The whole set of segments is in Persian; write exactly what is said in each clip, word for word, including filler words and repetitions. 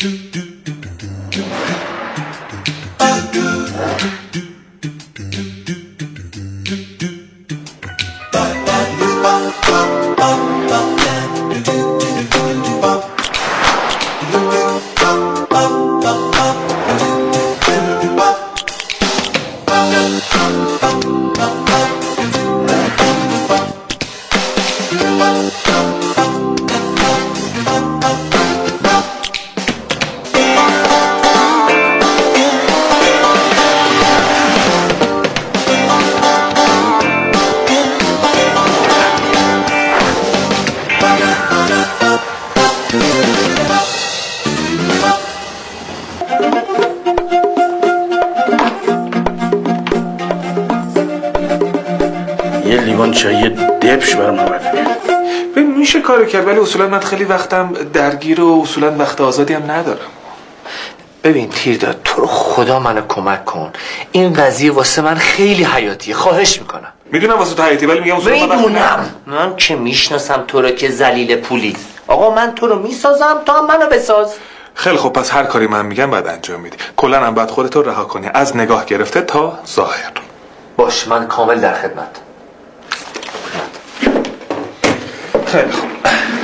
چای دبش برام آورده. ببین میشه کارو کرد، ولی اصولا من خیلی وقتم درگیر و اصولا وقت آزادی هم ندارم. ببین تیرداد، تو رو خدا منو کمک کن، این قضیه واسه من خیلی حیاتیه، خواهش میکنم. میدونم واسه تو حیاتی، ولی میگم اصولا من میدونم. من که میشناسم تو رو که ذلیل پولی. آقا من تو رو میسازم، تو هم منو بساز. خیلی خب، پس هر کاری من میگم باید انجام میدی. کلا هم باید خودتو رها کنی، از نگاه گرفته تا ظاهر. باش، من کامل در خدمت. خیلی خوب.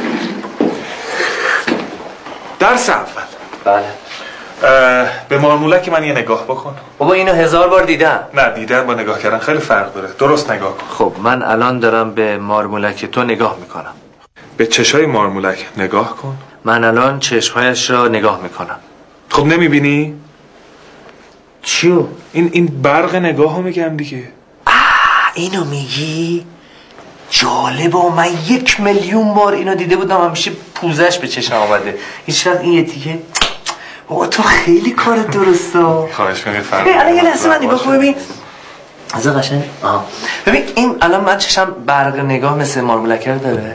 درس اول. بله. به مارمولک من یه نگاه بکن. بابا اینو هزار بار دیدم. نه، دیدن با نگاه کردن خیلی فرق داره. درست نگاه کن. خب من الان دارم به مارمولک تو نگاه میکنم. به چشای مارمولک نگاه کن. من الان چشمهایش را نگاه میکنم. خب نمیبینی؟ چیو؟ این این برق نگاهو میگم دیگه. آه اینو میگی؟ جالبه، من یک میلیون بار اینو دیده بودم، همیشه پوزش به چشم آمده. هیچ وقت این تیکه بابا تو خیلی کار درسته. خواهش می‌کنم فرق. ببین الان یه لحظه من نگاه کن، ببین از قشنگ. آها ببین این الان من چشم برق نگاه مثل مارمولک رو داره.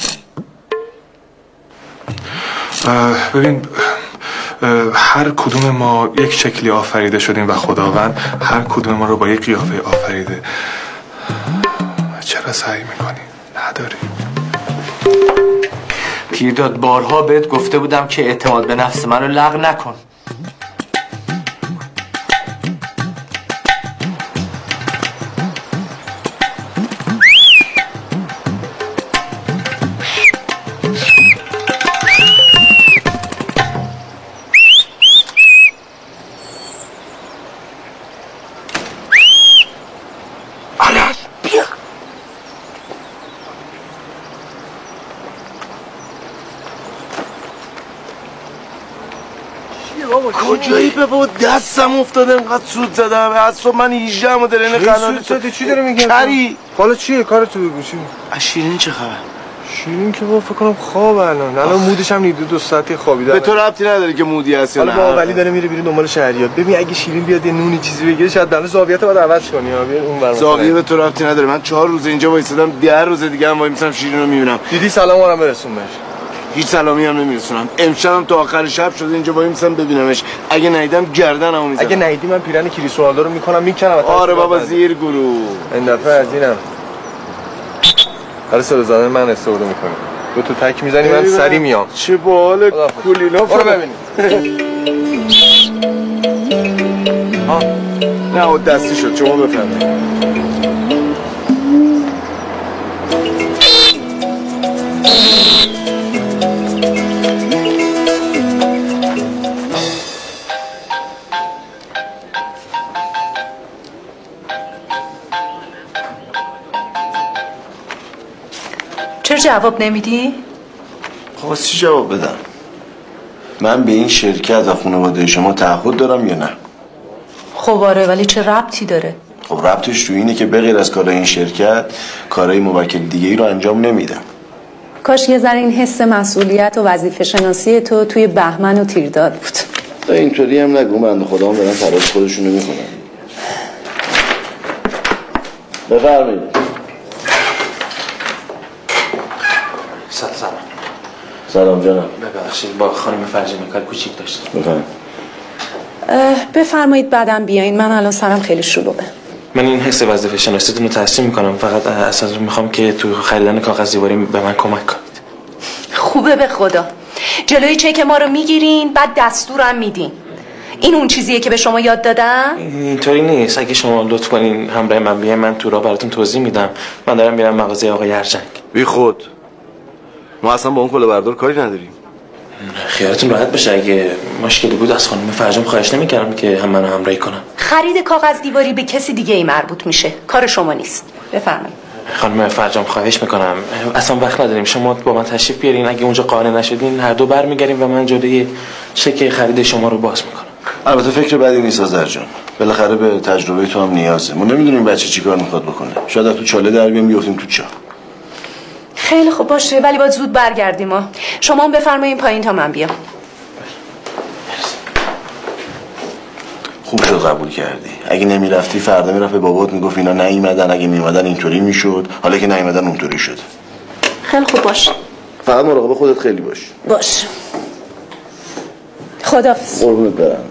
ببین هر کدوم ما یک شکلی آفریده شدیم و خداوند هر کدوم ما رو با یک قیافه آفریده. چرا سعی میکنی؟ نداری. تیرداد، بارها بهت گفته بودم که اعتماد به نفس منو لغو نکن. کجایی به بود دستم افتاده انقدر سود زدم از صبح من هجده مدرن قناته. سود زدی؟ چی داری میگی؟ کری حالا چیه کار تو بگو؟ چی؟ از شیرین چه خبر؟ شیرین که با فکر کنم خواب الان الان مودش هم نیده، دو ساعتی خوابیده. به تو ربطی نداره که مودی هست یا نه. حالا با ولی داره میره بیرون دنبال شهریار. ببین اگه شیرین بیاد یه نونی چیزی بگیره شاید دنده زاویه‌ت بعد عوض کنی. ها بیا اون ور. زاویه به تو ربطی نداره. من چهار روز اینجا وایسادم، ده روز دیگه هم وایسم شیرین رو میبینم. دیدی سلام آرام برسون بهش. هیچ سلامی هم نمیرسونم. امشبم تا آخر شب شده اینجا وای میسم ببینمش. اگه ندیدم گردنمو میزنم. اگه ندیدی من پیرن کریسوالدو رو میکنم میکنم. آره بابا زیر گروه. این دفعه از اینم. هر سر زدن من استفاده میکنم. دو تا تک میزنی من سری میام. چه باحال کولینا. برو ببینیم. ها نه اون دستی شد، شما بفرمایید. چرا جواب نمیدی؟ خواست چی جواب بدم؟ من به این شرکت و خانواده شما تعهد دارم یا نه؟ خب آره، ولی چه ربطی داره؟ خب ربطش تو اینه که بغیر از کارهای این شرکت کارهای موکل دیگه ای رو انجام نمیدم. کاش یه ذره این حس مسئولیت و وظیفه شناسی تو توی بهمن و تیرداد بود. تا اینطوری هم نگو، بنده خدا هم دارن تلاش خودشونو میکنن. بفرمایید. سلام. سلام جانم. ببخشید با خانم فرجانی کار کوچیک داشتم. بفرمایید. بفرمایید بعدم بیاین، من الان سرم خیلی شلوغه. من این حس وظیفه شناسیتون رو تحسین میکنم، فقط اصلا میخوام که تو خریدن کاغذ دیواری به من کمک کنید. خوبه به خدا. جلوی چک ما رو میگیرین بعد دستورم میدین. این اون چیزیه که به شما یاد دادم؟ اینطوری نیست. اگه شما لطف کنین همراه من بیاین من تو راه براتون توضیح میدم. من دارم میرم مغازه آقای ارجنگ. بی خود ما اصلا با اون کلا بردار کاری نداریم. خیالتون راحت باشه اگه مشکلی بود از خانم فرجام خواهش نمیکردم که هم منو همراهی کنم. خرید کاغذ دیواری به کسی دیگه ای مربوط میشه، کار شما نیست. بفرمایید. خانم فرجام خواهش میکنم اصلا وقت نداریم، شما با من تشریف بیارین. اگه اونجا قانع نشدین هر دو برمیگردیم و من جلوی چک خرید شما رو باز میکنم. البته فکر بدی نیست آذر جان، بالاخره به تجربه تو هم نیازه. ما نمیدونیم بچه چیکار میخواد بکنه، شاید از تو چاله در بیام بیافتیم تو چاه. خیلی خوب باشه ولی باید زود برگردیم ما. شما هم بفرمایین پایین تا من بیام. خوب شد قبول کردی. اگه نمیرفتی فردا میرفت به بابات میگفت اینا نیومدن، اگه میومدن اینطوری میشد، حالا که نیومدن اونطوری شده. خیلی خوب باشه. فقط مراقب خودت خیلی باش. باش. خداحافظ. قربونت برم.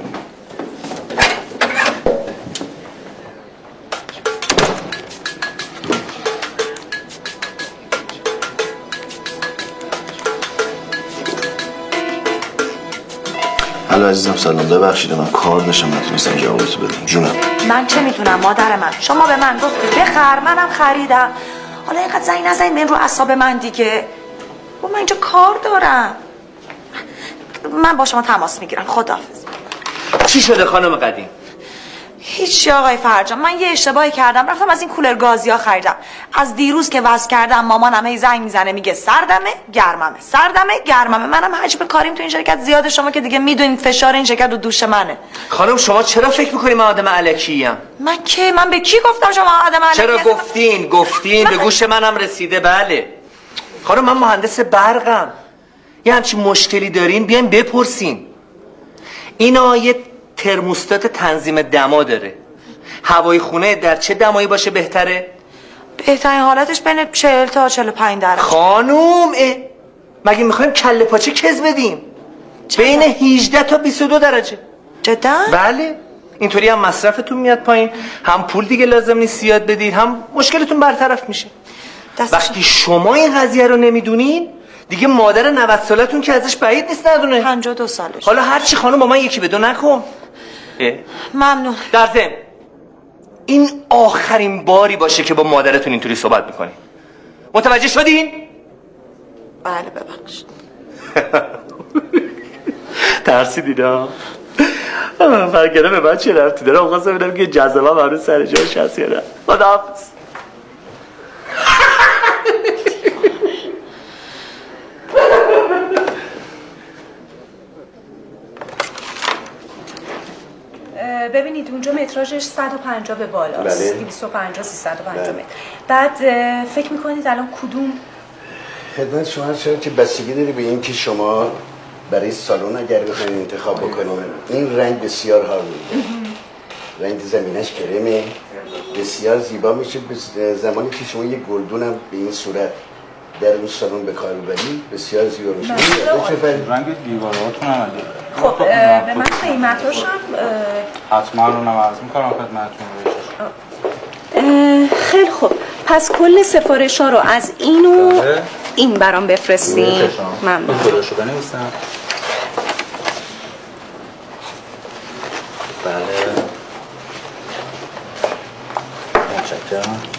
الو عزیزم سلام، ببخشید من کار داشتم نتونستم جوابتو بدم. جونم من چه میدونم مادر من، شما به من گفتی بخر منم خریدم. حالا اینقدر زنگ نزنید من رو اعصاب من دیگه. با من اینجا کار دارم. من با شما تماس میگیرم. خداحافظ. چی شده خانم قدیم؟ هیچی آقای فرجان، من یه اشتباهی کردم، رفتم از این کولر گازی ها خریدم. از دیروز که وصل کردم مامانم هی زنگ میزنه میگه سردمه گرممه سردمه گرممه. منم حجم کاریم تو این شرکت زیاده، شما که دیگه میدونید فشار این شرکت رو دوش منه. خانم شما چرا فکر میکنی من آدم الکی ام؟ من که من به کی گفتم شما آدم الکی؟ چرا گفتین گفتین به گوش منم رسیده. بله خانم من مهندس برقم. یه همچین مشکلی دارین بیاین بپرسین. اینا یه ترموستات تنظیم دما داره. هوای خونه در چه دمایی باشه بهتره؟ بهترین حالتش بین چهل تا چهل و پنج درجه. خانوم مگه میخوایم کله پاچه کز بدیم؟ بین هجده تا بیست و دو درجه. جدا؟ بله اینطوری هم مصرفتون میاد پایین، هم پول دیگه لازم نیست زیاد بدید، هم مشکلتون برطرف میشه. وقتی شما این قضیه رو نمیدونین دیگه مادر نود سالتون که ازش بعید نیست ندونه. پنجاه و دو سالش. حالا هرچی خانم با من یکی به دو نکن. ممنون. در ضمن این آخرین باری باشه که با مادرتون اینطوری صحبت میکنین. متوجه شدین؟ بله ببخشید. ترسیدین ها؟ من فرگره به من چه رفتی داره؟ اون ببینم که جذبه من رو سر جاش هست یا نه. خداحافظ. ببینید اونجا متراژش صد و پنجاه به بالاست. بله. دویست و پنجاه سیصد و پنجاه متر. بعد فکر میکنید الان کدوم خدمت شما شاید که بستگی داری به این که شما برای سالن اگر بخواید انتخاب بکنید. این رنگ بسیار حال میده. رنگ زمینش کرمه، بسیار زیبا میشه. زمانی که شما یه گلدون هم به این صورت در اون سالن به کار ببرید بسیار زیبا میشه. رنگ دیواراتون هم عالیه. خب به من قیمتاش هم حتما رو نمارز میکنم خدمتتون. خیلی خوب پس کل سفارش ها رو از این و این برام بفرستین. ممنون. خودشو بنویسم. بله متشکرم.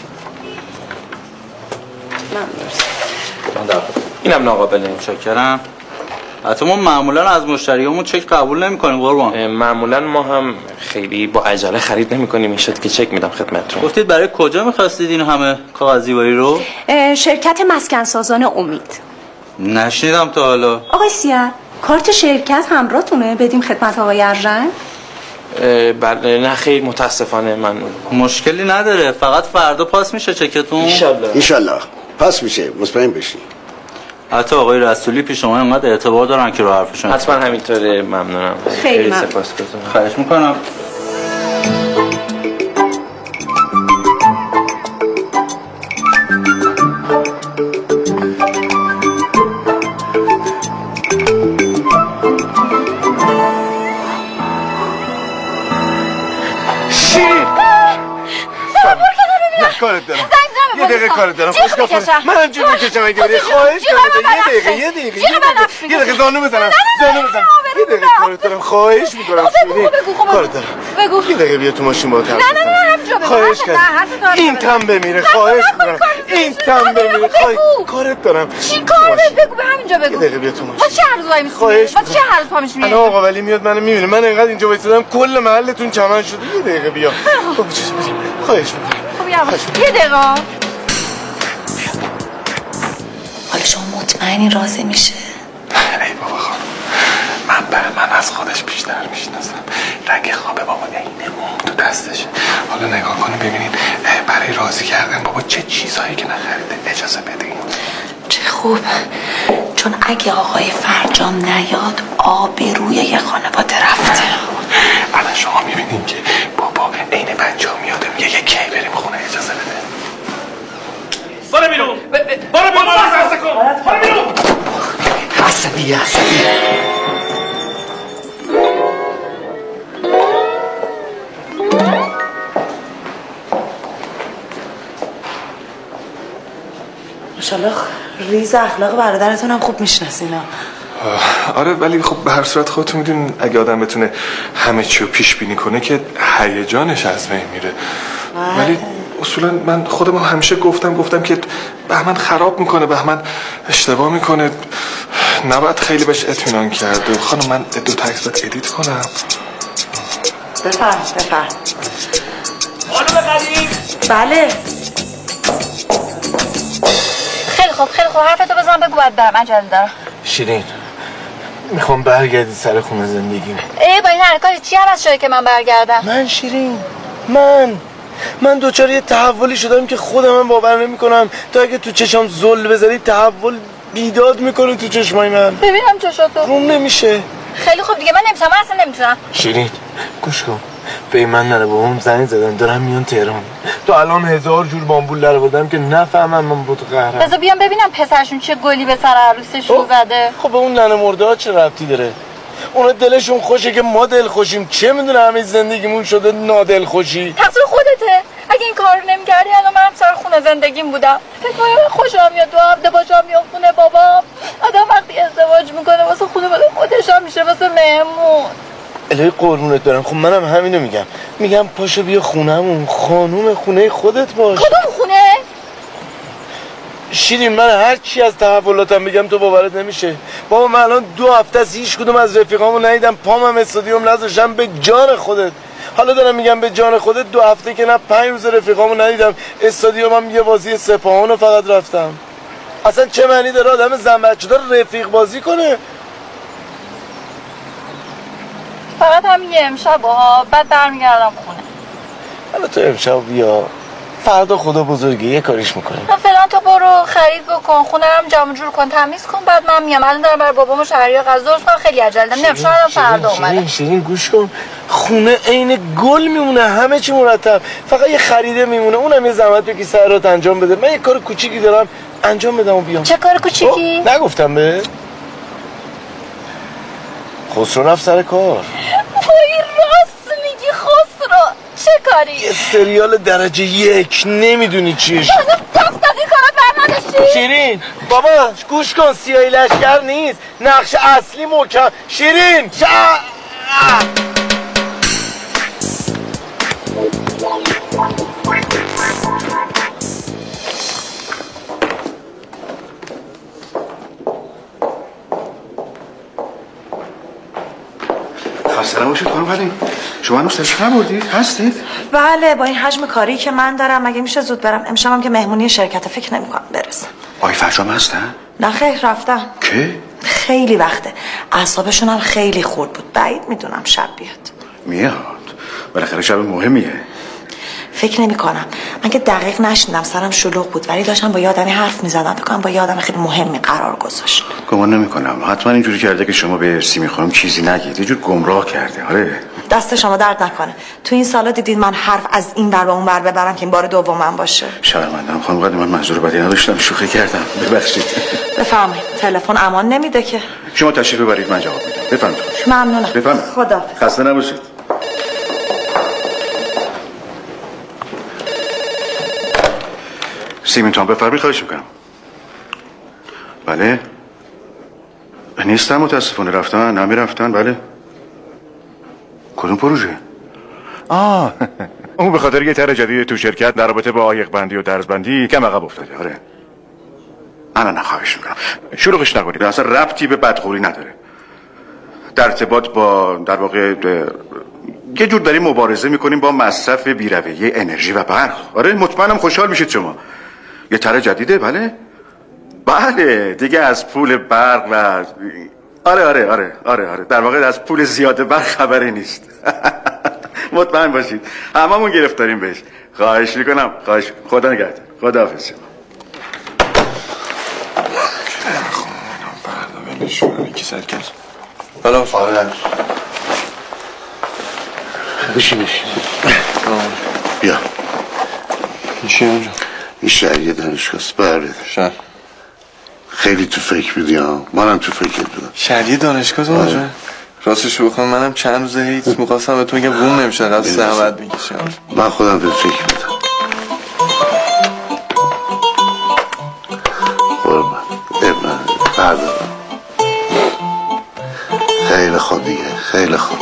ممنون. اینم ناقابله. متشکرم. حتی ما معمولا از مشتریامون چک قبول نمی‌کنیم قربان. معمولا ما هم خیلی با عجله خرید نمی‌کنیم. این شد که چک میدم خدمتتون. گفتید برای کجا می‌خواستید این همه کاغذ دیواری رو؟ شرکت مسکن سازان امید. نشنیدم تا حالا. آقای سیر کارت شرکت همراهتونه بدیم خدمت آقای ارژنگ؟ بله نه خیلی متاسفانه من مشکلی نداره، فقط فردا پاس میشه چکتون. انشالله انشالله پاس میشه، مطمئن بشین. حتی آقای رسولی پیش شما انقدر اعتبار دارن که رو حرفشون. حتما همینطوره. ممنونم. خیلی ممنون. سپاسگزارم. خواهش میکنم. کارت دارم. یه دقیقه کار دارم. خوش کافر. منم جون میکشم اگه بری. خواهش میکنم. یه دقیقه یه دقیقه یه دقیقه. یه دقیقه زانو بزنم. زانو بزنم. یه دقیقه کار دارم. خواهش میکنم. کار دارم. بگو. یه دقیقه بیا تو ماشین با نه نه نه همینجا بگو. خواهش کردم. این تم بمیره. خواهش میکنم. این تم بمیره. خواهش کارت دارم. چی کار بگو به همینجا بگو. یه دقیقه بیا تو ماشین. ما چه هر روزایی میسونیم؟ خواهش ما چه هر روز پا میشیم؟ الان آقا ولی میاد منو میبینه. من انقدر اینجا وایسادم کل محلتون چمن شده. یه دقیقه بیا. خواهش میکنم. خب یواش. یه دقیقه. حالا شما مطمئنی راضی میشه؟ ای بابا خانم، من بهمن از خودش بیشتر میشناسم. رگ خواب بابا عین موم تو دستشه. حالا نگاه کنید ببینید برای راضی کردن بابا چه چیزهایی که نخریده. اجازه بدین. چه خوب، چون اگه آقای فرجام نیاد آبروی یه خانواده رفته. الان شما میبینین که بابا عین بچه ها میاده میگه یه کی بریم خونه. اجازه بده. برو بیرون. برو بیرون. برو بیرون. عصبی عصبی. ماشاءالله ریز اخلاق برادرتون هم خوب میشناسینا. آره ولی خب به هر صورت خودتون میدونین اگه آدم بتونه همه چی رو پیش بینی کنه که هیجانش از بین میره. ولی اصولا من خودم همیشه گفتم گفتم که بهمن خراب میکنه، بهمن اشتباه میکنه، نباید خیلی بهش اطمینان کرد. خانم من دو تا عکس باید ادیت کنم. بفرم بفرم. خانم قدیم. بله. خیلی خوب خیلی خوب حرفتو بزن بگو باید برم عجله دارم. شیرین میخوام برگردی سر خونه زندگیم. ای با این حرکات چی عوض شده که من برگردم؟ من شیرین من من دوچار یه تحولی شدم که خودم هم باور نمی کنم. تا اگه تو چشم زل بذاری تحول بیداد میکنه تو چشمای من. ببینم چشاتو روم نمیشه. خیلی خوب دیگه من نمیتونم، من اصلا نمیتونم. شیرین گوش کن، به من نره بابام زنگ زدن دارم میان تهران. تو الان هزار جور بامبول در آوردم که نفهمم من بود قهرم. بذار بیام ببینم پسرشون چه گلی به سر عروسشون زده. خب به اون ننه مرده ها چه ربطی داره؟ اونا دلشون خوشه که ما دل خوشیم. چه میدونه همه زندگیمون شده نادل خوشی. تقصیر خودته. اگه این کار نمی‌کردی الان من سر خونه زندگیم بودم. فکر کنم خوشم میاد دو هفته باشم میام خونه بابام. آدم وقتی ازدواج میکنه واسه خانواده خودش هم میشه واسه مهمون. الهی قربونت برم. خب منم همینو میگم. میگم پاشو بیا خونمون، خانوم خونه خودت باش. کدوم خونه؟ شیرین من هر چی از تحولاتم بگم تو باورت نمیشه. بابا من الان دو هفته از هیچ کدوم از رفیقامو ندیدم، پامم استادیوم نذاشتم. به جان خودت حالا دارم میگم به جان خودت دو هفته که نه پنج روز رفیقامو ندیدم، استادیومم یه بازی سپاهانو فقط رفتم. اصلا چه معنی داره آدم زن بچه دار رفیق بازی کنه؟ فقط هم یه امشب ها بعد برمیگردم خونه. حالا تو امشب بیا، فردا خدا بزرگه یه کاریش میکنیم. فعلا تو برو خرید بکن، خونه هم جمع جور کن، تمیز کن، بعد من میام. الان دارم برای بابام و شهریار غذا درست کنم، خیلی عجله دارم. نمیشه شاید فردا اومده. شیرین شیرین گوش کن، خونه عین گل میمونه، همه چی مرتب، فقط یه خریده میمونه، اونم یه زحمت بکی سرات انجام بده. من یه کار کوچیکی دارم انجام بدم و بیام. چه کار کوچیکی؟ نگفتم به خسرو رفت سر کار. وای راست میگی خسرو. چه کاری؟ یه سریال درجه یک نمیدونی چیه. دست از این کارا برنداشتی؟ شیرین بابا گوش کن، سیاهی لشکر نیست، نقش اصلی محکم. شیرین چه خسته نباشید خانم قدیم. شما هنوز تشریف نبردید؟ هستید؟ بله با این حجم کاری که من دارم مگه میشه زود برم؟ امشبم که مهمونی شرکت فکر نمی‌کنم برسم. آقای فرجام هستن؟ نه خیر رفتن. که؟ خیلی وقته. اعصابشون هم خیلی خورد بود. بعید میدونم شب بیاد. میاد. بالاخره شب مهمیه. فکر نمی کنم. من که دقیق نشنیدم، سرم شلوغ بود، ولی داشتم با یه آدمی حرف می‌زدم. فکر کنم با یه آدم خیلی مهمی قرار گذاشت. گمان نمی‌کنم. حتما اینجوری کرده که شما به ارسی می‌خوام چیزی نگید. یه جور گمراه کرده. آره. دست شما درد نکنه. تو این سالا دیدید من حرف از این ور به اون ور ببرم که این بار دومم باشه. شرمندم خانم قدیم، من منظور بدی نداشتم، شوخی کردم. ببخشید. بفرمایید. تلفن امان نمیده که. شما تشریف ببرید من جواب میدم. بفرمایید. ممنونم. بفرمایید. خداحافظ. خسته نباشید. سیمین تو هم بفرمایید، خواهش میکنم. بله نیستم متاسفانه. رفتن؟ نمی رفتن؟ بله. کدوم پروژه؟ آه اون به خاطر یه طرح جدید تو شرکت در رابطه با عایق بندی و درزبندی کم عقب افتاده. آره انا نه خواهش میکنم شلوغش نکنید، اصلا ربطی به بدخوری نداره. در ارتباط با در واقع یه جور داریم مبارزه میکنیم با مصرف بی‌رویه انرژی و برق. آره مطمئنم خوشحال میشید شما. یه طرح جدیده؟ بله بله دیگه از پول برق و آره آره آره آره آره در واقع از پول زیاده برق خبری نیست. مطمئن باشید هممون گرفتاریم بهش. خواهش میکنم. خواهش خدا نگهدار. خدا حافظ. فردا ولشون کی سر کرد. حالا آره بشی بشی بیا. این چیه اونجا؟ این شهریه دانشگاه برده شهر. خیلی تو فکر بودی ها، منم تو فکر بودم. شهریه دانشگاه تو اونجا؟ راستشو بخوام منم چند روزه هیچ میخواستم به تو بگم روم نمیشه قد زحمت میکشم. من خودم به فکر بودم. قربان ابن فردا خیلی خوب دیگه خیلی خوب.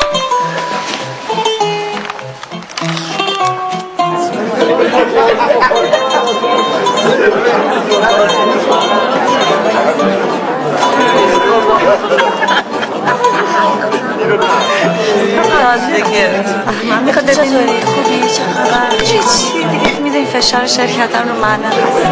من میخواد چطوری؟ خوبی؟ چه خبر؟ چی چی دیگه میدونی فشار شرکتم رو من هست.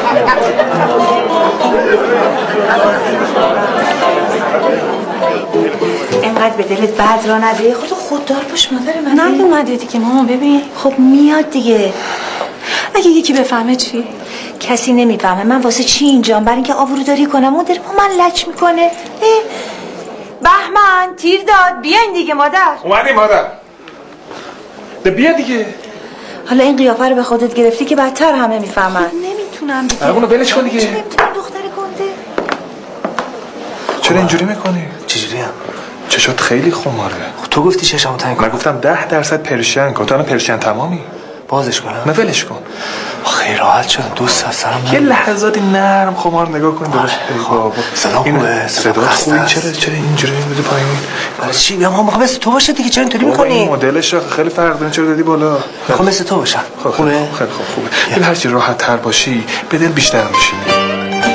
اینقدر به دلت بد را نده. خودتو خوددار باش مادر من. نه اومده دیگه ماما ببین. خب میاد دیگه. اگه یکی بفهمه چی؟ کسی نمیفهمه. من واسه چی اینجام؟ برای اینکه آبروداری کنم. اون داره با من لچ میکنه. بهمن تیر داد. بیاین دیگه مادر. اومدی مادر. ده بیا دیگه. حالا این قیافه رو به خودت گرفتی که بدتر همه میفهمن. نمیتونم دیگه. اونو ولش کن دیگه. نمیتونم دختر گنده. چرا اینجوری میکنی؟ چجوری هم؟ چشات خیلی خماره. تو گفتی چشامو تنگ کن. من گفتم ده درصد پرشین کن. تو الان پرشین تمامی. بازش کنم؟ نه ولش کن. خیلی راحت شدم. دوست از سرم یه لحظاتی نرم خمار نگاه کن درست. بابا صدا خوبه. صدا خوبه. چرا چرا اینجوری میده پایین؟ برای چی؟ میگم ما میخوام مثل تو باشه دیگه. چرا اینطوری میکنی؟ مدلش خیلی فرق داره. چرا دادی بالا؟ میخوام مثل تو باشم. خونه خیلی خوب خوبه. ولی هر چی راحت تر باشی به دل بیشتر میشینی.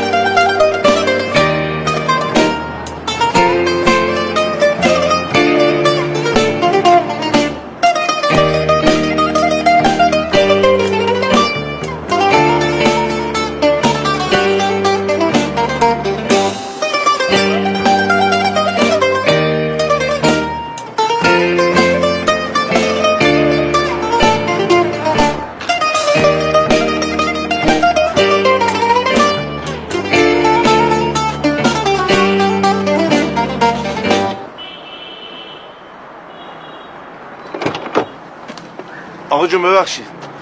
آقا جون ببخشید.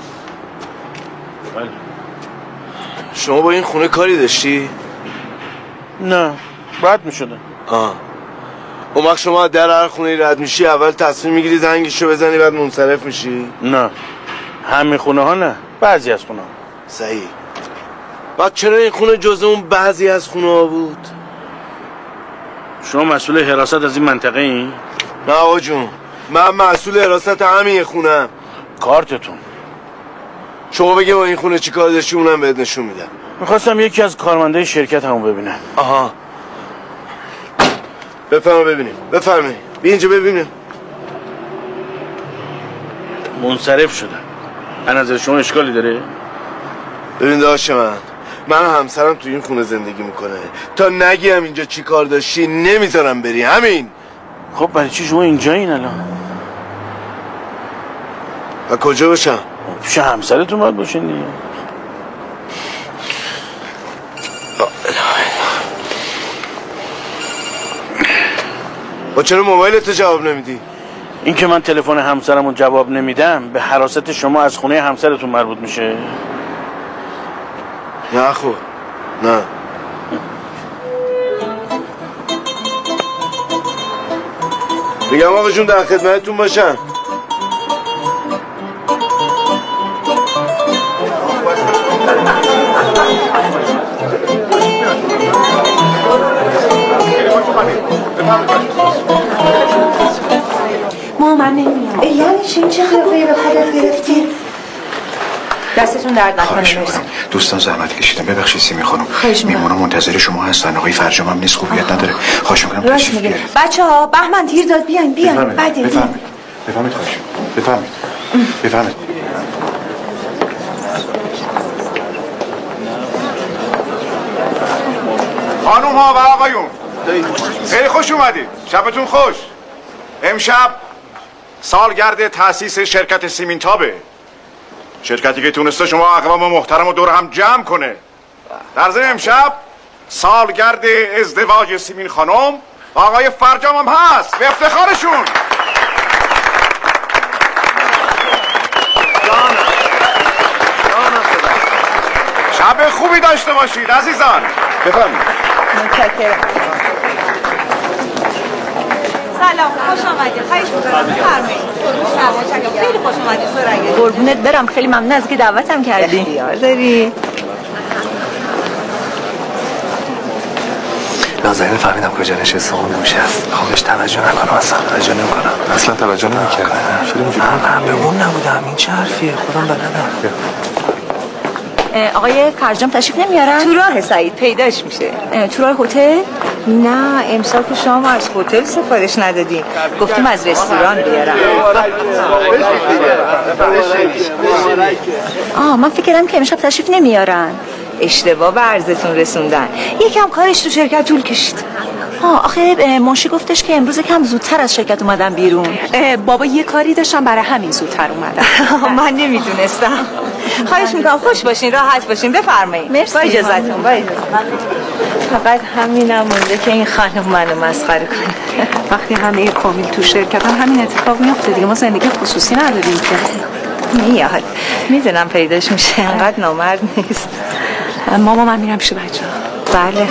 بله. شما با این خونه کاری داشتی؟ نه رد میشدم. آه اون وقت شما در هر خونه رد میشی اول تصمیم میگیری زنگشو بزنی بعد منصرف میشی؟ نه همه خونه ها نه، بعضی از خونه ها. صحیح. بعد چرا این خونه جز اون بعضی از خونه ها بود؟ شما مسئول حراست از این منطقه این؟ نه آقا جون من مسئول حراست همین خونم. کارتتون شما بگه با این خونه چی کار داشتی اونم بهت نشون میدم. میخواستم یکی از کارمندای شرکت همون ببینم. آها بفرما ببینیم. بفرمایید بیا اینجا ببینیم. منصرف شدن. از نظر شما اشکالی داره؟ ببین داشت من من همسرم تو این خونه زندگی میکنه. تا نگیم اینجا چی کار داشتی نمیذارم بری. همین. خب برای چی شما اینجا این الان؟ و کجا باشم؟ پیش همسرتون باید باشین دیگه. با چرا موبایلتو جواب نمیدی؟ این که من تلفن همسرمو جواب نمیدم به حراست شما از خونه همسرتون مربوط میشه؟ نه خوب نه. میگم آقا جون در خدمتتون باشم. من نمیام. یعنی چی این چه قیافه‌ای به خودت گرفتی؟ دستتون درد نکنه. مرسی. دوستان زحمت کشیدم، ببخشید سیمی خانم. میمونا منتظر شما هستن، آقای فرجام هم نیست، خوبیت نداره. خواهش می‌کنم تشریف بیارید. بچه‌ها بهمن تیر داد، بیاین بیاین. بعد بفرمایید. بفرمایید خواهش. بفرمایید. بفرمایید. خانوم ها و آقایون خیلی خوش اومدید، شبتون خوش. امشب سالگرد تأسیس شرکت سیمینتابه، شرکتی که تونسته شما اقوام محترم و دور هم جمع کنه. در ضمن امشب سالگرد ازدواج سیمین خانم و آقای فرجام هم هست، به افتخارشون. شب خوبی داشته باشید عزیزان. بفرمایید. متشکرم. سلام، خوش آمدید. خواهش می‌کنم بفرمایید. متشکرم. خیلی خوش اومدید سرنگه. قربونت برم، خیلی ممنون از که دعوتم کردی. اختیار داری. نازنین فهمیدم کجا نشسته، اون گوشه است. خودش توجه نکنم، اصلا توجه نمی‌کنم. اصلا توجه نمی‌کردم. من من به اون نبودم. این چه حرفیه؟ خودم بلدم. آقای فرجام تشریف نمیارن؟ تو راه سعید پیداش میشه. تو راه هتل؟ نه امسال که شما از هتل سفارش ندادیم، گفتیم از رستوران بیارم. آه من فکرم که امشب تشریف نمیارن. اشتباه به عرضتون رسوندن، یکم کارش تو شرکت طول کشید. آه آخه منشی گفتش که امروز کم زودتر از شرکت اومدن بیرون. بابا یه کاری داشتم برای همین زودتر اومدم. من نمیدونستم. خواهش میکنم خوش باشین، راحت باشین، بفرمایید. مرسی. با اجازهتون. با اجازه. فقط همینم مونده که این خانم منو مسخره کنه. وقتی همه کامل تو شرکت هم همین اتفاق میفته دیگه، ما زندگی خصوصی نداریم که. میاد میدونم پیداش میشه، انقدر نامرد نیست. ماما من میرم پیش بچه‌ها. بله.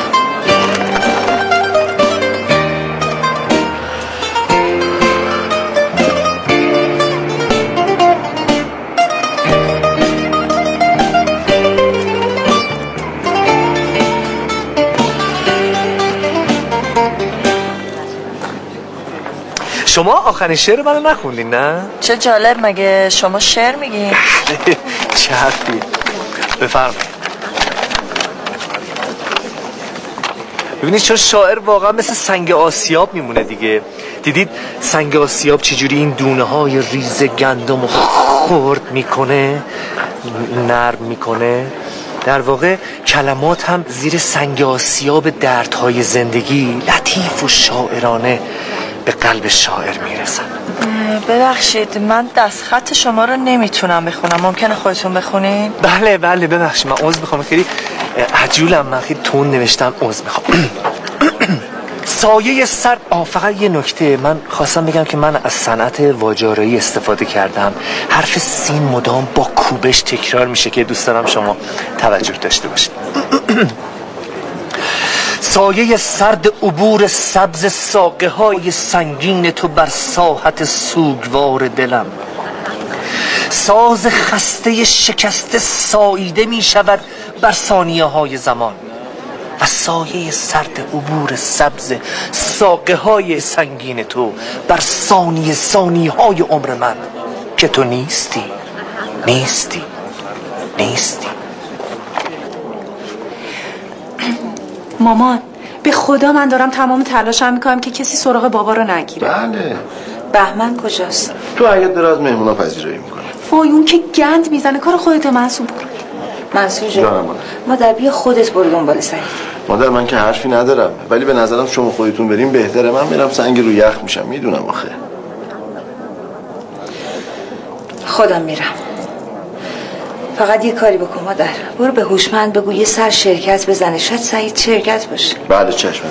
شما آخرین شعر منو نخوندین نه؟ چه جالب، مگه شما شعر میگین؟ چه حرفی. بفرمایید. ببینید چون شاعر واقعا مثل سنگ آسیاب میمونه دیگه. دیدید سنگ آسیاب چجوری این دونه های ریز گندم رو خرد میکنه، نرم میکنه؟ در واقع کلمات هم زیر سنگ آسیاب دردهای زندگی لطیف و شاعرانه به قلب شاعر میرسن. ببخشید من دستخط شما رو نمیتونم بخونم، ممکنه خودتون بخونین؟ بله بله ببخشید، من عذر میخوام، خیلی عجولم، من خیلی تون نوشتم، عذر میخوام. سایه سر. آه فقط یه نکته من خواستم بگم که من از صنعت واجارایی استفاده کردم. حرف سین مدام با کوبش تکرار میشه که دوست دارم شما توجه داشته باشید. سایه سرد عبور سبز ساقه های سنگین تو بر ساحت سوگوار دلم، ساز خسته شکسته ساییده می شود بر ثانیه های زمان و سایه سرد عبور سبز ساقه های سنگین تو بر ثانیه ثانیه های عمر من که تو نیستی نیستی نیستی. مامان به خدا من دارم تمام تلاشم میکنم که کسی سراغ بابا رو نگیره. بله. بهمن کجاست؟ تو حیاط داره از مهمونا پذیرایی میکنه. وای اون که گند میزنه، کار خودت منصور. منصور جان مادر بیا خودت برو دنبال سعید. مادر من که حرفی ندارم، ولی به نظرم شما خودتون بریم بهتره. من میرم سنگ رو یخ میشم، میدونم آخه. خودم میرم. فقط یه کاری بکن مادر، برو به هوشمند بگو یه سر شرکت بزنه، شاید سعید شرکت باشه. بله چشمت.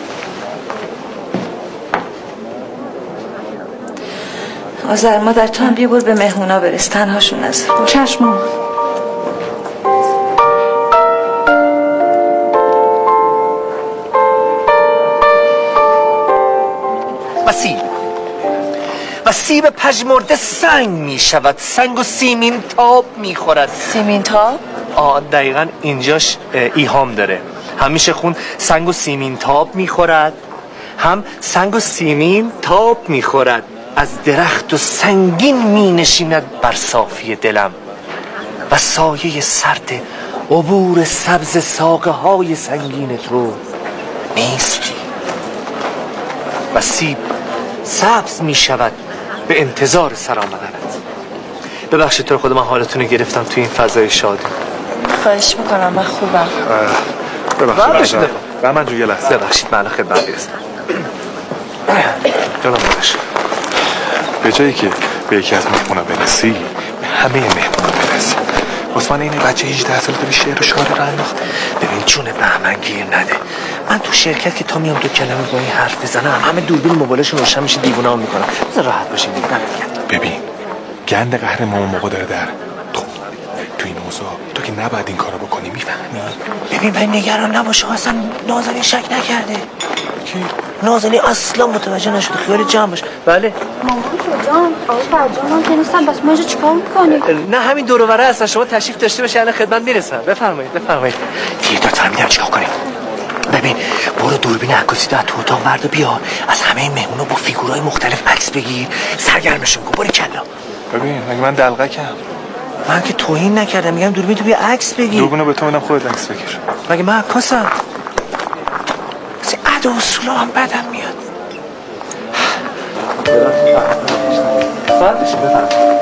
آذر مادر تو هم بیا برو به مهمونا برس، تنهاشون نذار. چشم. وسیب وسیب پژمرده سنگ می شود، سنگ و سیمین تاب می خورد. سیمین تاب؟ آه دقیقا اینجاش ایهام داره. همیشه خون سنگ و سیمین تاب می خورد، هم سنگ و سیمین تاب می خورد. از درخت و سنگین می نشیند بر صافی دلم و سایه سرد عبور سبز ساقه های سنگین تو نیستی و سیب سبز می شود به انتظار سر آمدنت. ببخشید تو خود من حالتون رو گرفتم تو این فضای شادی. خواهش میکنم من خوبم. ببخشید و من جو یه لحظه ببخشید من خدمت برسم. جانم بادش به جایی که به یکی از مهمونا برسی به همه مهمونا برسی. عثمان این بچه هجده ساله داره شعر و شعر رو انداخت. ببین جون بهمن گیر نده. من تو شرکت که تا میام دو کلمه با این حرف بزنم همه دوربین موبایلشون روشن میشه دیوونه هم میکنم. بذار راحت باشیم. ببین گند قهر مامان موقع داره در تو تو این موضوع تو که نباید این کارو بکنی میفهمی؟ ببین من نگران نباشه اصلا نازنین شک نکرده. کی؟ نازنین اصلا متوجه نشده خیال جمع باشه. بله مامان کجان؟ آقای فرجان من که نیستم بس ما اینجا چیکار میکنی؟ نه همین دور و بره هستن شما تشریف داشته باشی الان خدمت میرسن. بفرمایید بفرمایید. دیگه داد فهمیدم چیکار کنیم. ببین برو دوربین عکاسی تو تو اتاق ورد و بیا از همه این مهمونا با فیگورهای مختلف عکس بگیر سرگرمشون کن. برو کلا. ببین مگه من دلقکم؟ من که توهین نکردم میگم دوربین تو بیا عکس بگیر. دوربینو به تو میدم خودت عکس بگیر. مگه من عکاسم؟ مثل ادا و اصولا هم بدم میاد. بعدش بفرمایید.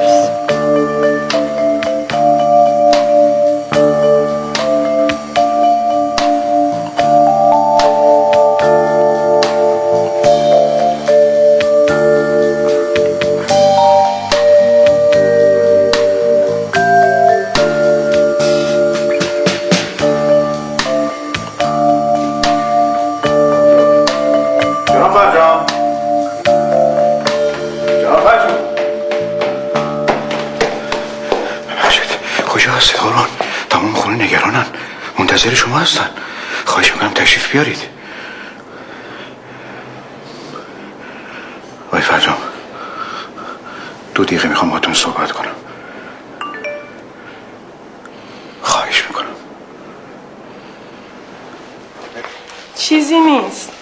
منتظر شما هستن. خواهش میکنم تشریف بیارید. آقای فرجام دو دقیقه میخوام باهاتون صحبت کنم. خواهش میکنم. چیزی نیست.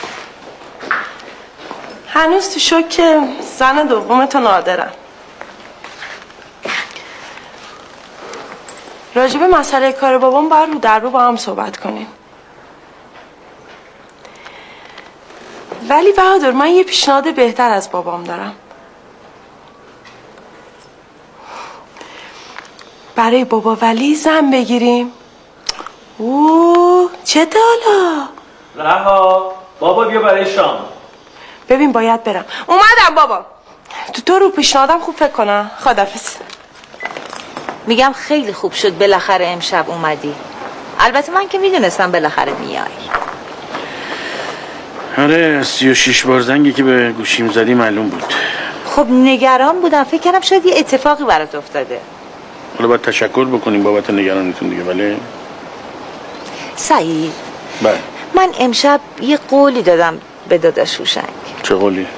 هنوز تو شوک زن دومتو نادرم. راجب مسئله کار بابام باید رو در رو با هم صحبت کنیم. ولی بهادر من یه پیشنهاد بهتر از بابام دارم. برای بابا ولی زن بگیریم. اوه چه حالا؟ رها بابا بیا برای شام. ببین باید برم. اومدم بابا. تو تو رو پیشنهادم خوب فکر کنم. خداحافظ. میگم خیلی خوب شد بالاخره امشب اومدی. البته من که میدونستم بالاخره میای. آره سی و شیش بار زنگی که به گوشیم زدی معلوم بود. خب نگران بودم فکر کردم شاید یه اتفاقی برات افتاده. حالا باید تشکر بکنیم بابت نگرانیتون دیگه. ولی سعید بله من امشب یه قولی دادم به داداش هوشنگ. چه قولی؟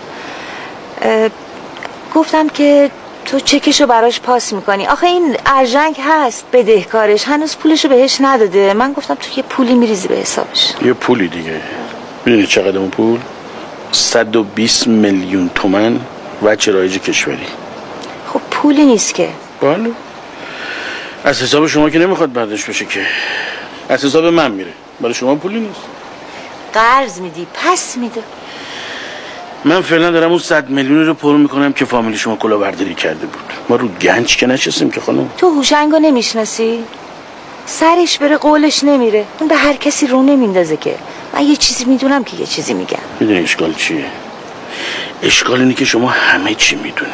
گفتم که تو چکشو براش پاس میکنی. آخه این ارژنگ هست بدهکارش هنوز پولشو بهش نداده. من گفتم تو یه پولی میریزی به حسابش. یه پولی دیگه. میدونی چقدر اون پول؟ صد و بیست میلیون تومن وجه رایج کشوری. خب پولی نیست که. بله از حساب شما که نمیخواد برداشت بشه که. از حساب من میره. برای شما پولی نیست. قرض میدی پس میده. من فعلا دارم اون صد میلیون رو پر میکنم که فامیلی شما کلاهبرداری کرده بود. ما رو گنج که نشستیم که خانم. تو هوشنگو نمیشناسی؟ سرش بره قولش نمیره. اون به هر کسی رو نمیندازه که. من یه چیزی میدونم که یه چیزی میگم. میدونی اشکال چیه؟ اشکال اینه که شما همه چی میدونی.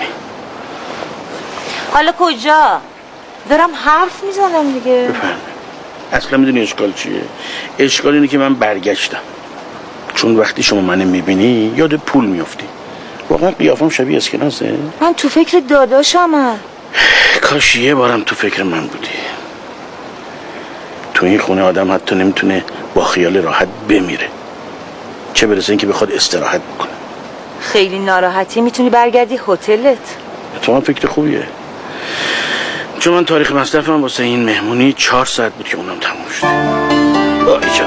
حالا کجا؟ دارم حرف میزنم دیگه. بفهم. اصلا میدونی اشکال چیه؟ اشکال اینه که من برگشتم. چون وقتی شما منو میبینی یاد پول میافتی. واقعا قیافم شبیه اسکناسه؟ من تو فکر داداشمم. کاش یه بارم تو فکر من بودی. تو این خونه آدم حتی نمیتونه با خیال راحت بمیره، چه برسه اینکه بخواد استراحت بکنه. خیلی ناراحتی میتونی برگردی هتلت. تو من فکر خوبیه، چون من تاریخ مصرفم واسه این مهمونی چهار ساعت بود که اونم تموم شد. باریکلا.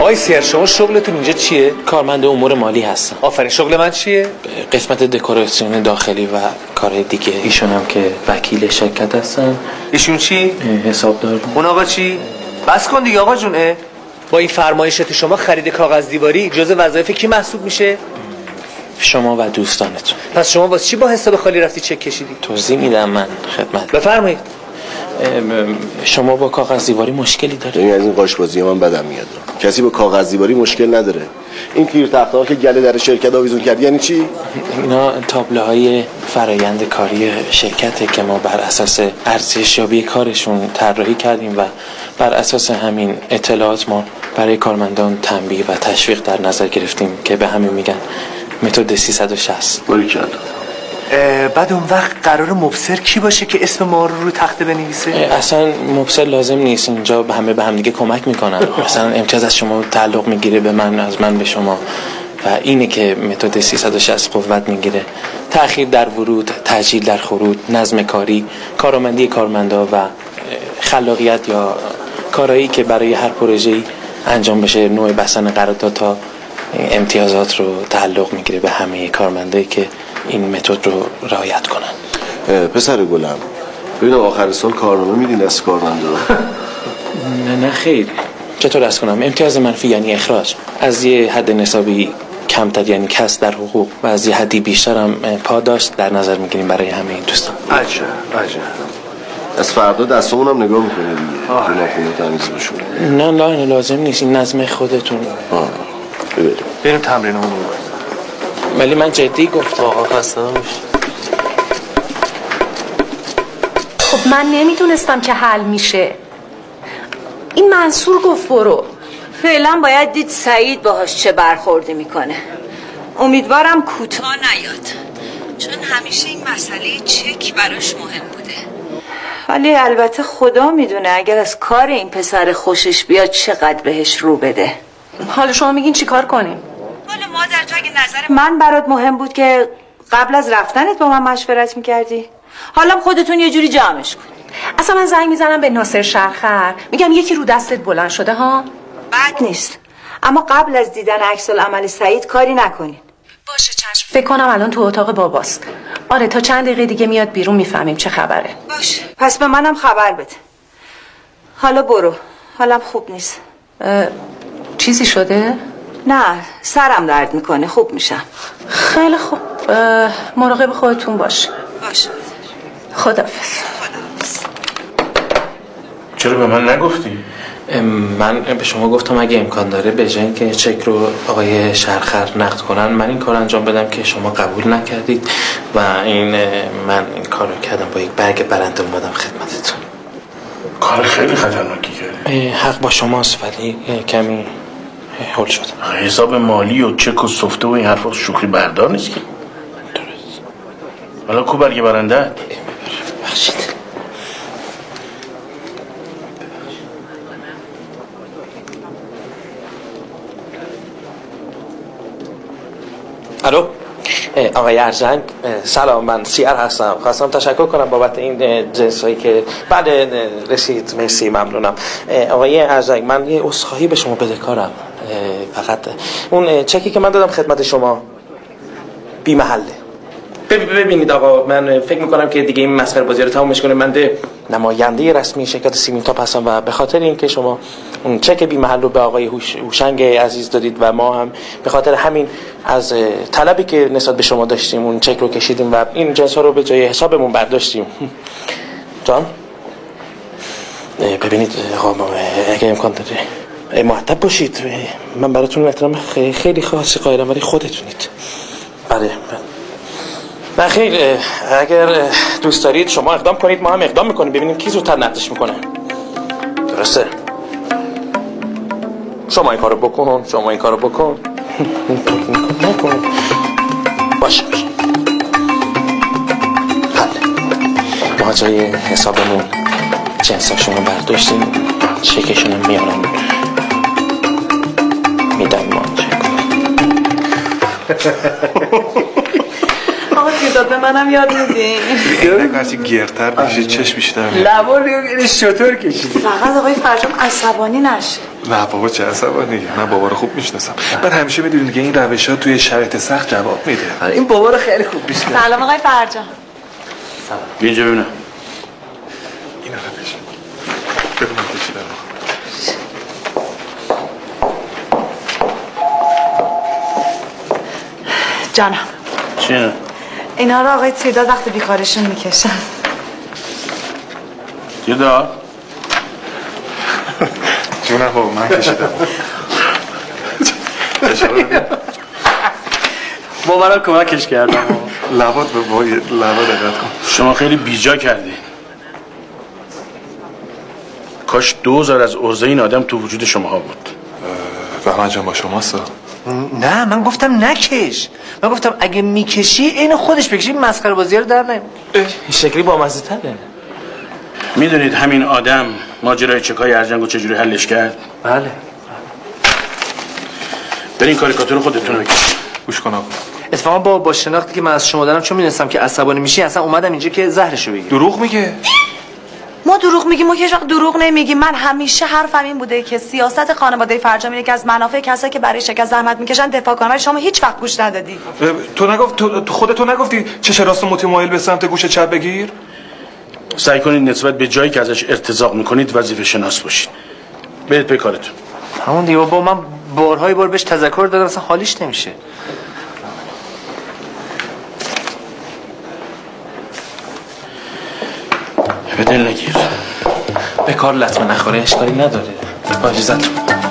آقای سیر شما شغلتون اینجا چیه؟ کارمند امور مالی هستم. آفرین. شغل من چیه؟ قسمت دکوراسیون داخلی و کارهای دیگه. ایشون هم که وکیل شرکت هستن. ایشون چی؟ حسابدار. اون آقا چی؟ بس کن دیگه آقا جون. با این فرمایشات شما خرید کاغذ دیواری جزء وظایف کی محسوب میشه؟ شما و دوستانتون. پس شما واسه چی با حساب خالی رفتی چک کشیدی؟ توضیح میدم من خدمت. بفرمایید. شما با کاغذ دیواری مشکلی دارید؟ این از این قاشبازی من بدم میاد. کسی با کاغذ دیواری مشکل نداره. این تیر تخته‌ها که گله در شرکت آویزون کردی یعنی چی؟ اینا تابلوهای فرایند کاری شرکته که ما بر اساس ارزشیابی کارشون طراحی کردیم و بر اساس همین اطلاعات ما برای کارمندان تنبیه و تشویق در نظر گرفتیم که به همین میگن متد سیصد و شصت. باریکلا. بعد اون وقت قرار مبصر کی باشه که اسم ما رو رو تخته بنویسه؟ اصلا مبصر لازم نیست. اینجا به همه به هم دیگه کمک میکنن. مثلا امتیاز از شما تعلق میگیره به من، از من به شما، و اینه که متد سیصد و شصت قوت میگیره. تأخیر در ورود، تعجیل در خروج، نظم کاری، کارآمدی کارمندا و خلاقیت یا کارهایی که برای هر پروژه‌ای انجام بشه، نوع بستن قرارداد تا امتیازات رو تعلق میگیره به همه کارمندایی که این متد رو رعایت کنن. پسر گلم ببین آخر سال کارنامه میدین از کارمندا؟ نه نه خیر. چطور از کنم؟ امتیاز منفی یعنی اخراج. از یه حد نسبی کمتر یعنی کسر در حقوق و از یه حدی بیشتر هم پاداش در نظر میگیریم برای همه این دوستان. عجب عجب. از فردا دستمون هم نگاه میکنه دیگه. خونه تمیز بشون. نه نه لازم نیست. این نظم خودتون. آه ببریم. بریم تمرینمون رو. ولی من جدی گفتم. آقا خسته نباش. خب من نمیدونستم که حل میشه. این منصور گفت برو. فعلا باید دید سعید باهاش چه برخوردی میکنه. امیدوارم کوتاه نیاد، چون همیشه این مسئله چک براش مهم بوده. ولی البته خدا میدونه اگر از کار این پسر خوشش بیاد چقدر بهش رو بده. حالا شما میگین چی کار کنیم؟ حالا مادر تو اگه نظر من برات مهم بود که قبل از رفتنت با من مشورت میکردی، حالا خودتون یه جوری جمعش کن. اصلا من زنگ میزنم به ناصر شرخر، میگم یکی رو دستت بلند شده ها. بد نیست، اما قبل از دیدن عکس العمل سعید کاری نکنین. باشه چشم. فکر کنم الان تو اتاق باباست. آره تا چند دقیقه دیگه میاد بیرون، میفهمیم چه خبره. باشه پس به منم خبر بده. حالا برو، حالم خوب نیست. چیزی شده؟ نه سرم درد میکنه، خوب میشم. خیلی خوب، مراقب خودتون باش. باشه خداحافظ. چرا به من نگفتی؟ من به شما گفتم اگه امکان داره به جای اینکه چک رو آقای شرخر نقد کنن من این کار انجام بدم که شما قبول نکردید و این من این کار رو کردم، با یک برگ برنده اومدم خدمتتون. کار خیلی خطرناکی کردی. حق با شماست ولی کمی هول شد. حساب مالی و چک و سفته و این حرفا شوخی بردار نیست که. درست. حالا کو برگ برنده؟ بخشید. الو آقای ارجنگ، سلام، من سیر هستم. خواستم تشکر کنم بابت این جنس هایی که بعد رسید. مرسی، ممنونم. آقای ارجنگ من یه عذرخواهی به شما بدهکارم. فقط اون چکی که من دادم خدمت شما بی محله. ببینید آقا، من فکر میکنم که دیگه این مسخره بازی رو تمومش کنه. من نماینده رسمی شرکت سیمینتاپ هستم و به خاطر اینکه شما اون چک بی محل رو به آقای هوشنگ عزیز دادید و ما هم به خاطر همین از طلبی که نسبت به شما داشتیم اون چک رو کشیدیم و این جنس ها رو به جای حسابمون برداشتیم. جان ببینید آقا، اگه امکان داره مؤدب باشید. من براتون احترام خیلی خاصی قائلم ولی خودتونید. بله نه خیر، اگر دوست دارید شما اقدام کنید ما هم اقدام میکنیم، ببینیم کی زودتر نقدش میکنه. درسته؟ شما این کارو بکن، شما این کارو بکن. نکن. باشه باشه. بله ما جای حسابمون جنساشون رو برداشتیم، چکشون هم میارن میدن ما چک. آقا توی شد به منم یاد میدین؟ هرچی گرتر میشه چشم بیشتر میاد. لبا رو شطور کشیدی. فقط آقای فرجام عصبانی نشه. نه بابا چه عصبانی، من بابا رو خوب میشناسم. من همیشه میدونم دیگه این روش‌ها توی شرایط سخت جواب میده. این بابا رو خیلی خوب میشناسم. سلام آقای فرجام. سلام. اینجا ببینم. اینا رو بشه. بگو من کشیدم. جانم. چیه؟ اینا رو آقای تعداد وقت بیکارشون میکشن. تعداد؟ جونم بابا من کشیدم. ما برای کمکش کردم. لبات به بای لبا دقت کن. شما خیلی بیجا کردین. کاش دوزار از عرضه این آدم تو وجود شماها بود. بهمن جان با شماست؟ نه من گفتم نکش. من گفتم اگه میکشی اینو خودش بکشی مسخره بازی رو در نمی. این شکلی با مزه تره. میدونید همین آدم ماجرای چکای ارجنگو چجوری حلش کرد؟ بله. برین کاریکاتور خودتون رو بکشید. گوش کن آقا. اتفاقا با با شناختی که من از شما دارم چون میدونستم که عصبانی میشی اصلا اومدم اینجا که زهرشو بگیرم. دروغ میگه؟ ما دروغ میگیم، ما هیچ وقت دروغ نمیگیم. من همیشه حرفم این بوده که سیاست خانواده فرجام اینه که از منافع کسایی که برای شرکت زحمت میکشن دفاع کنن، ولی شما هیچ وقت گوش ندادی. تو نگفت تو خودت نگفتی چش راست متمایل به سمت گوش چپ بگیر؟ سعی کنید نسبت به جایی که ازش ارتزاق میکنید وظیفه شناس باشید. برید پی کارتون. همون دیگه با من بارهای بار بهش تذکر دادم اصلا حالیش نمیشه. به دل نگیر. به کار لطمه نخوره اشکالی نداره. با اجازهتون.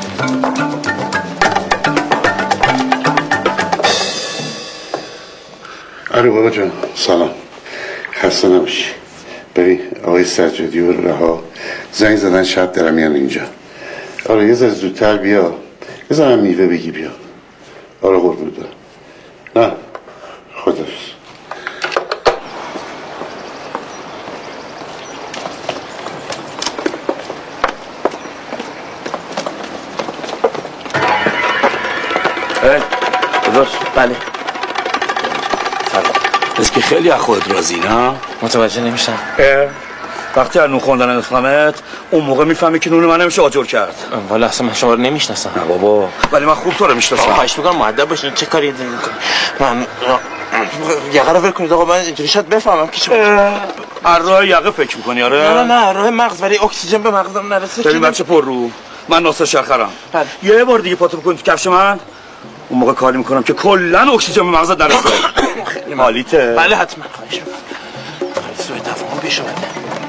آره بابا جان سلام. خسته نباشی. بری آقای سجادی و رها زنگ زدن شب دارم میان اینجا. آره یه ذره زودتر بیا. یه ذره میوه بگی بیا. آره قربون دارم. نه خداحافظ. درست بله. سلام. از که خیلی از خودت راضی نه؟ متوجه نمیشم. وقتی از نون خوندن اسلامت اون موقع میفهمی که نون من نمیشه آجر کرد. والا اصلا من شما رو نمیشناسم. نه بابا ولی من خوب تو رو میشناسم. خواهش میکنم مؤدب باشین. چه کاری دارین میکنین؟ من یقه رو ول کنید آقا. من اینجوری شاید بفهمم که شما از راه یقه فکر میکنی آره؟ نه نه راه مغز ولی اکسیژن به مغزم نرسه. ببین بچه پر رو من ناصر شخرم. بله. یه بار دیگه پاتو بکن تو کفش من اون موقع کاری میکنم که کلا اکسیژن به مغزت نرسه. مالیته؟ بله حتما. خواهش میکنم. سوء تفاهم پیش اومده.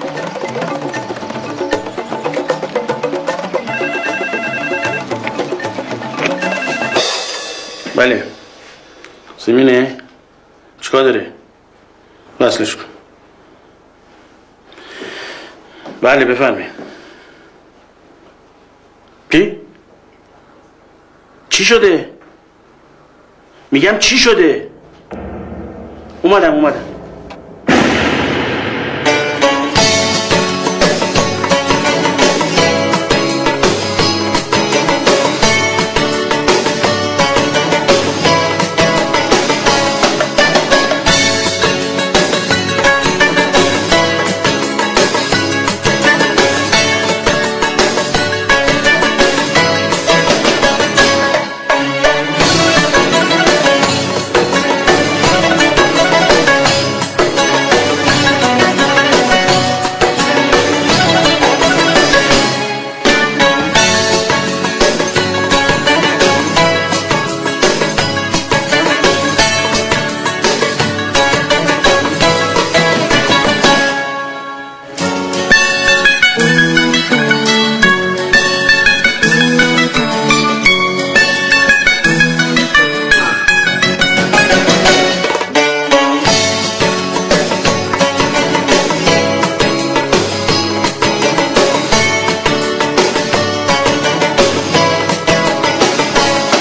بله. زمینه چیکار داره؟ وصلش کن. بله بفرمایید. کی؟ چی شده؟ میگم چی شده؟ اومدم اومدم